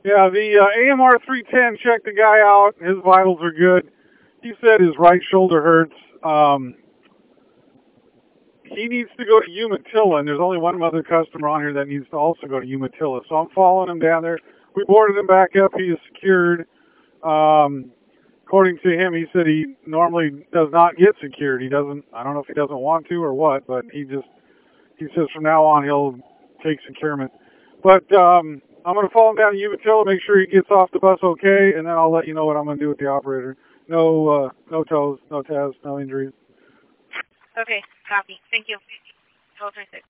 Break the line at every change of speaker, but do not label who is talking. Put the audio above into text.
Yeah, the AMR 310 checked the guy out. His vitals are good. He said his right shoulder hurts. He needs to go to Umatilla, and there's only one other customer on here that needs to also go to Umatilla. So I'm following him down there. We boarded him back up. He is secured. According to him, he said he normally does not get secured. He doesn't. I don't know if he doesn't want to or what, but he says from now on he'll take securement. But I'm going to follow him down to Umatilla, make sure he gets off the bus okay, and then I'll let you know what I'm going to do with the operator. No toes, no tabs, no injuries.
Okay, copy. Thank you. 1236.